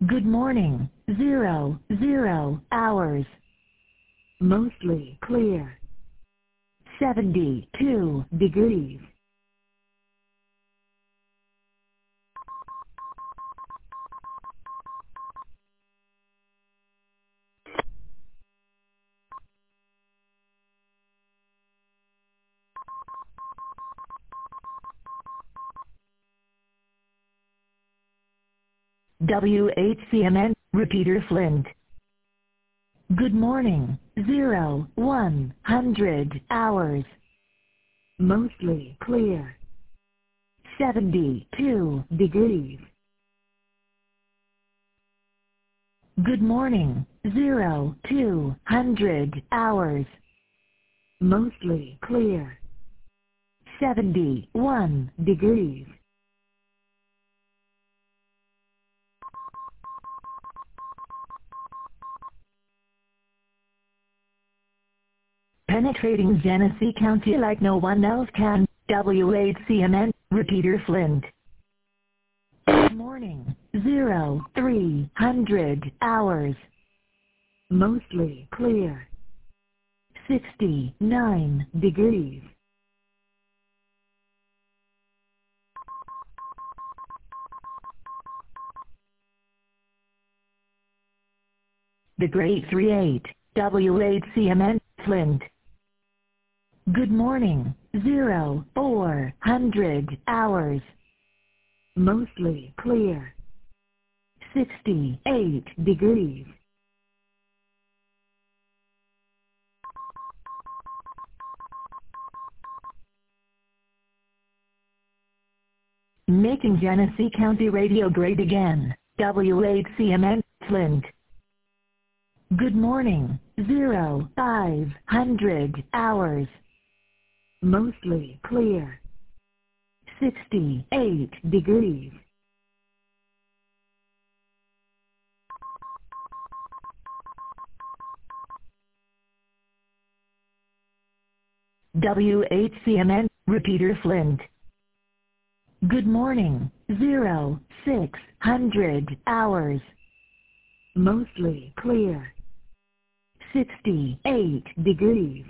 Good morning, 00 hours. Mostly clear. 72 degrees. WHCMN, Repeater Flint. Good morning, 100 hours. Mostly clear. 72 degrees. Good morning, 200 hours. Mostly clear. 71 degrees. Penetrating Genesee County like no one else can. WHCMN, Repeater Flint. Good morning, 300 hours. Mostly clear. 69 degrees. The Great 38, WHCMN, Flint. Good morning, 400 hours. Mostly clear. 68 degrees. Making Genesee County radio great again. WHCMN, Flint. Good morning, 500 hours. Mostly clear. 68 degrees. WHCMN, Repeater Flint. Good morning, 600 hours. Mostly clear. 68 degrees.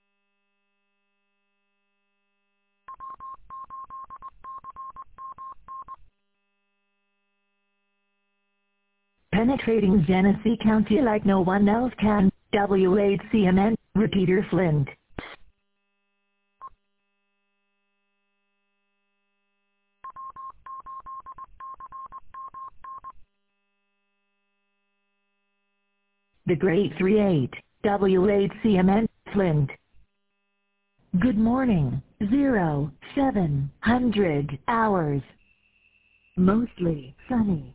Penetrating Genesee County like no one else can. WHCMN, Repeater Flint. The Great 38, WHCMN, Flint. Good morning, 700 hours. Mostly sunny.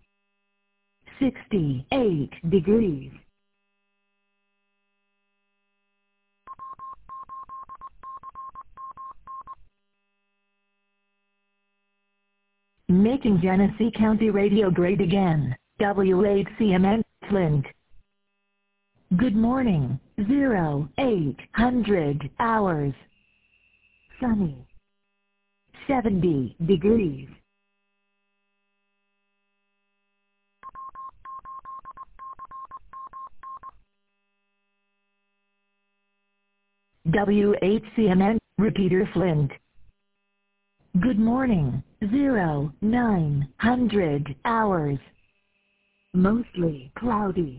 68 degrees. Making Genesee County radio great again. WHCMN, Flint. Good morning, 800 hours. Sunny. 70 degrees. WHCMN, Repeater Flint. Good morning, 900 hours. Mostly cloudy.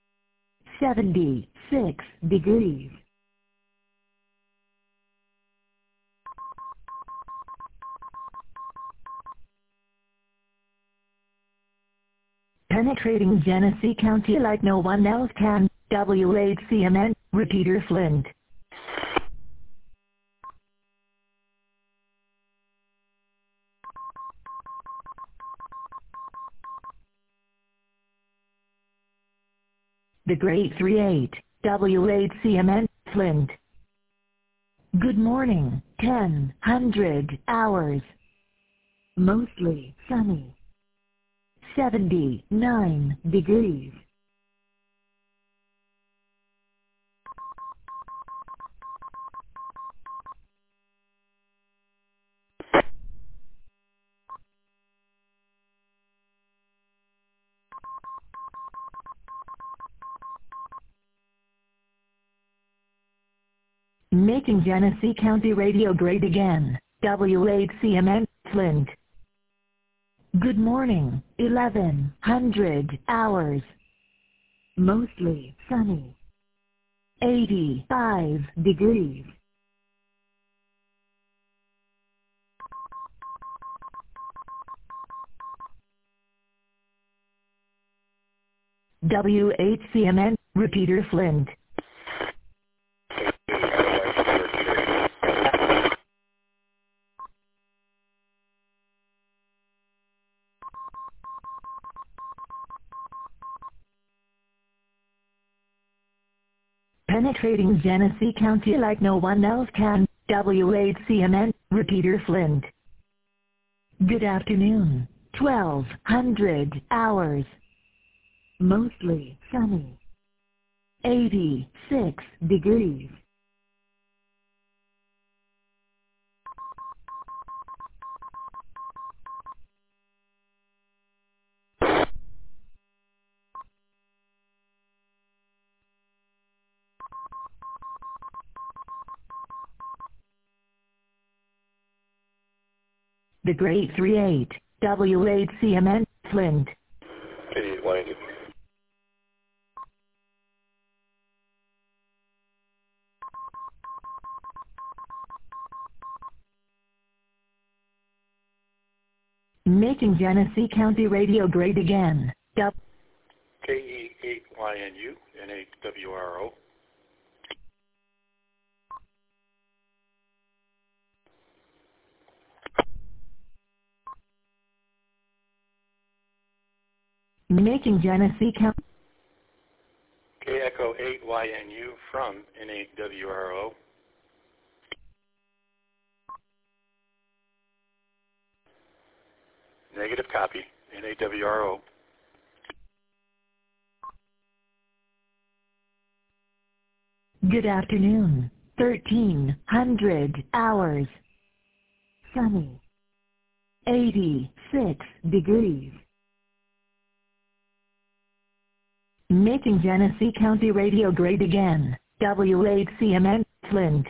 76 degrees. Penetrating Genesee County like no one else can. WHCMN, Repeater Flint. The Great 38, WHCMN, Flint. Good morning, 100 hours. Mostly sunny. 79 degrees. Making Genesee County Radio great again. WHCMN, Flint. Good morning, 1100 hours. Mostly sunny. 85 degrees. WHCMN, Repeater Flint. Penetrating Genesee County like no one else can. WHCMN, Repeater Flint. Good afternoon, 1200 hours. Mostly sunny. 86 degrees. The Great 38, WHCMN, Flint. 88 Making Genesee County Radio great again. KE8YNU, NAWRO. Making Genesee County. KEcho8YNU from NAWRO. Negative copy, NAWRO. Good afternoon, 1300 hours. Sunny. 86 degrees. Making Genesee County Radio great again. WHCMN, Flint.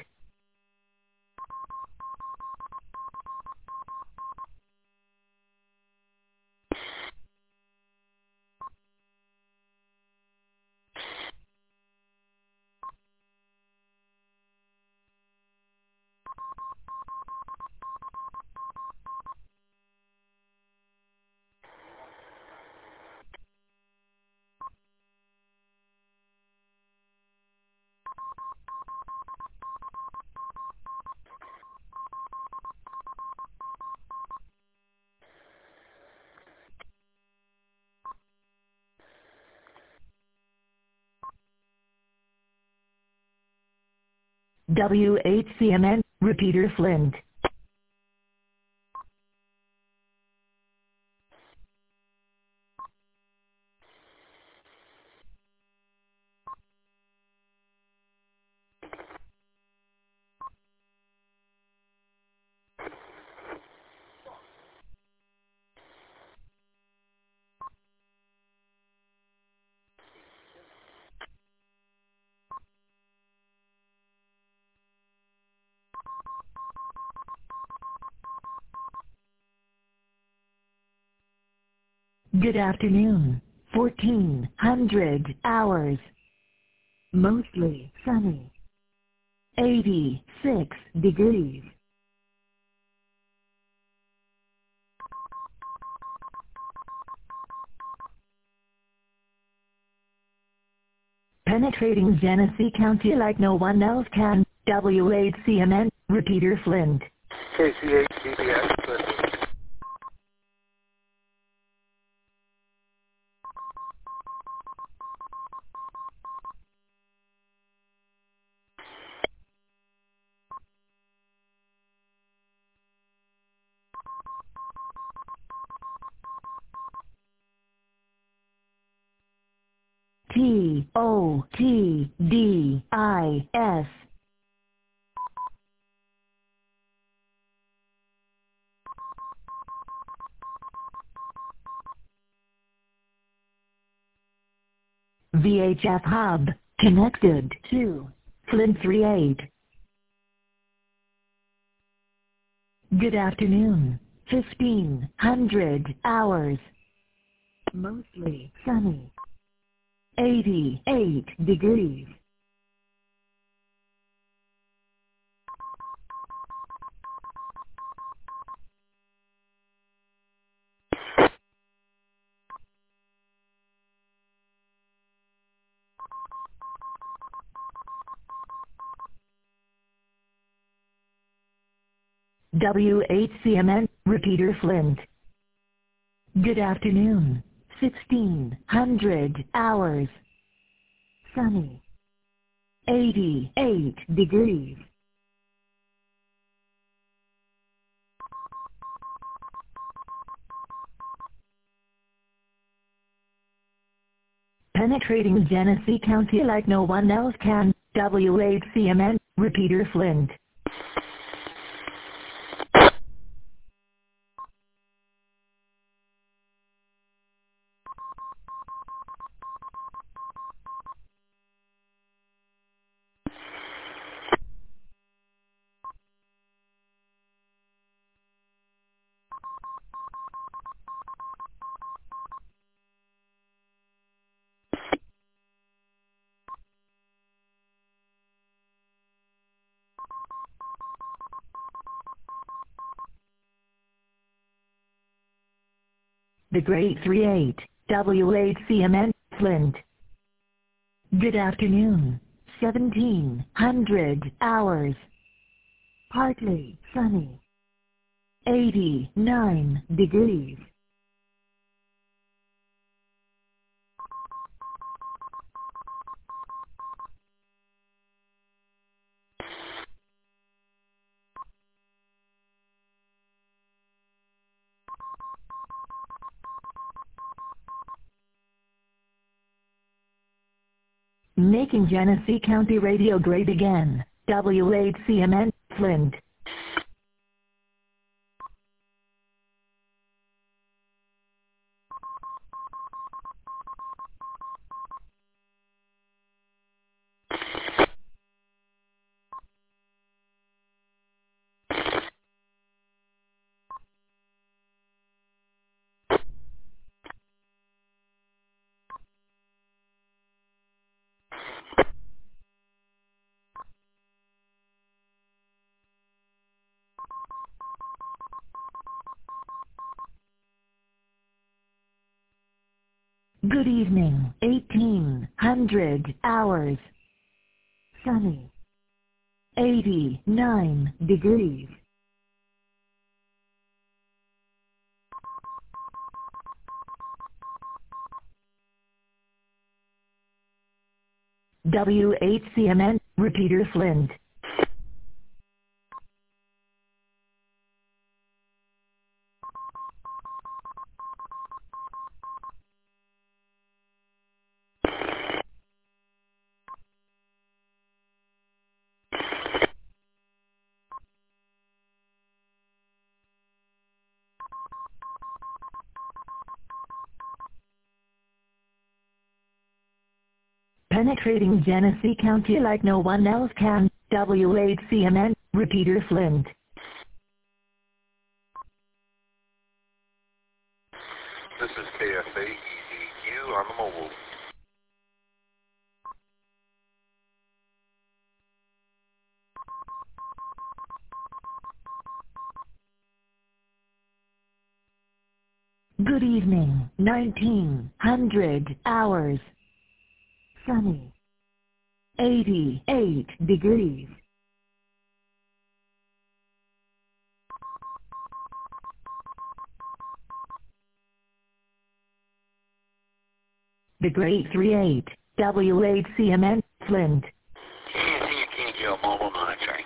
WHCMN, Repeater Flint. Good afternoon, 1400 hours. Mostly sunny. 86 degrees. Penetrating Genesee County like no one else can. WHCMN, Repeater Flint. KC8CBS, Flint. TOTDIS. VHF hub connected to Flint 38. Good afternoon. 1500 hours. Mostly sunny. 88 degrees. WHCMN, Repeater Flint. Good afternoon. 1600 hours. Sunny. 88 degrees. Penetrating Genesee County like no one else can. WHCMN, Repeater Flint. The Great 38, WHCMN, Flint. Good afternoon. 1700 hours. Partly sunny. 89 degrees. Making Genesee County radio great again. WHCMN, Flint. Good evening. 1800 hours. Sunny. 89 degrees. WHCMN, Repeater Flint. Penetrating Genesee County like no one else can. WHCMN, Repeater Flint. This is KFA EDQ on the mobile. Good evening. 1900 hours. Sunny. 88 degrees. The Great 38, WHCMN, Flint. KFA mobile monitoring.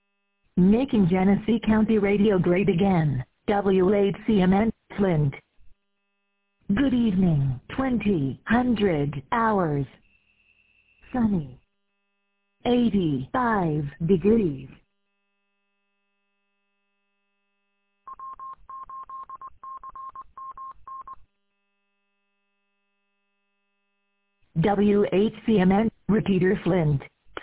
Making Genesee County radio great again. WHCMN, Flint. Good evening, 2000 hours. Sunny. 85 degrees. WHCMN, Repeater Flint.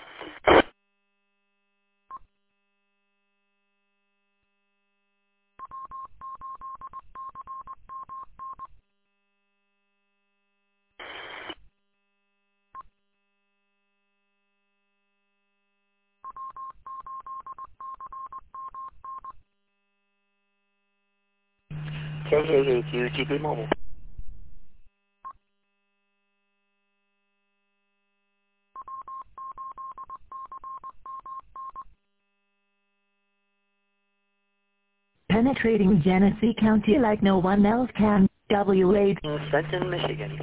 KAHU GB Mobile. Penetrating Genesee County like no one else can. WH. Fenton, Michigan.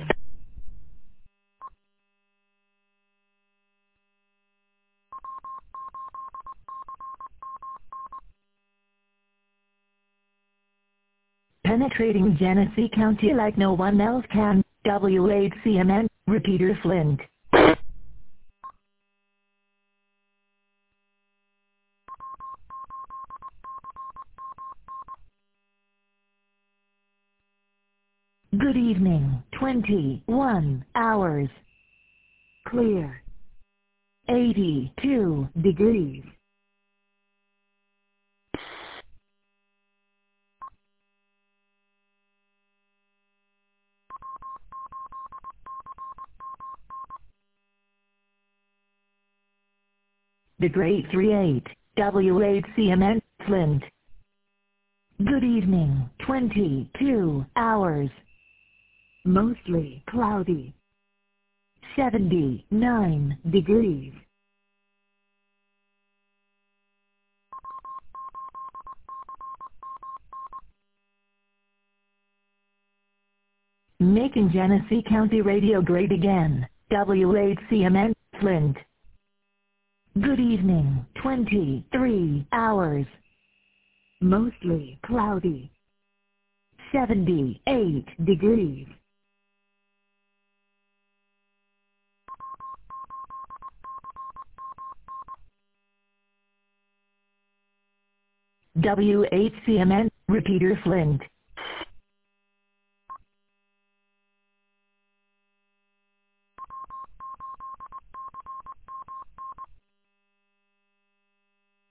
Penetrating Genesee County like no one else can. WHCMN, Repeater Flint. Good evening, 21 hours. Clear. 82 degrees. The Great 38, WHCMN, Flint. Good evening, 22 hours. Mostly cloudy. 79 degrees. Making Genesee County radio great again. WHCMN, Flint. Good evening, 23 hours. Mostly cloudy. 78 degrees. WHCMN, Repeater Flint.